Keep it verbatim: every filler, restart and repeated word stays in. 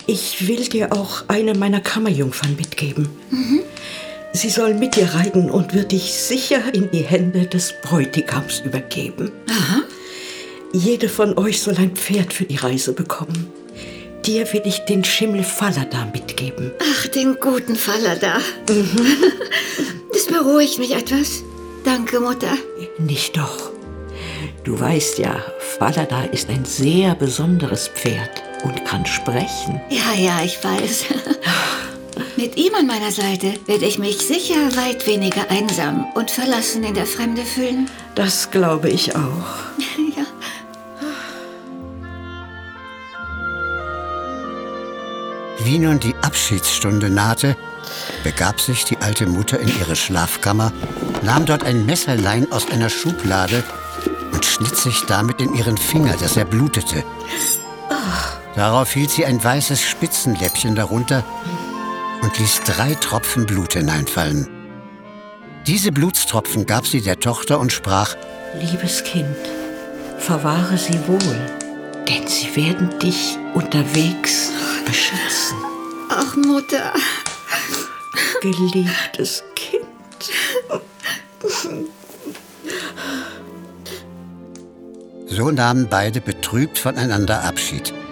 Ich will dir auch eine meiner Kammerjungfern mitgeben. Mhm. Sie soll mit dir reiten und wird dich sicher in die Hände des Bräutigams übergeben. Aha. Jede von euch soll ein Pferd für die Reise bekommen. Dir will ich den Schimmel Falada mitgeben. Ach, den guten Falada. Mhm. Das beruhigt mich etwas. Danke, Mutter. Nicht doch. Du weißt ja, Falada ist ein sehr besonderes Pferd und kann sprechen. Ja, ja, ich weiß. Mit ihm an meiner Seite werde ich mich sicher weit weniger einsam und verlassen in der Fremde fühlen. Das glaube ich auch. Ja. Wie nun die Abschiedsstunde nahte, begab sich die alte Mutter in ihre Schlafkammer, nahm dort ein Messerlein aus einer Schublade und schnitt sich damit in ihren Finger, dass er blutete. Darauf hielt sie ein weißes Spitzenläppchen darunter und ließ drei Tropfen Blut hineinfallen. Diese Blutstropfen gab sie der Tochter und sprach: Liebes Kind, verwahre sie wohl, denn sie werden dich unterwegs beschützen. Ach, Mutter. Geliebtes Kind. So nahmen beide betrübt voneinander Abschied.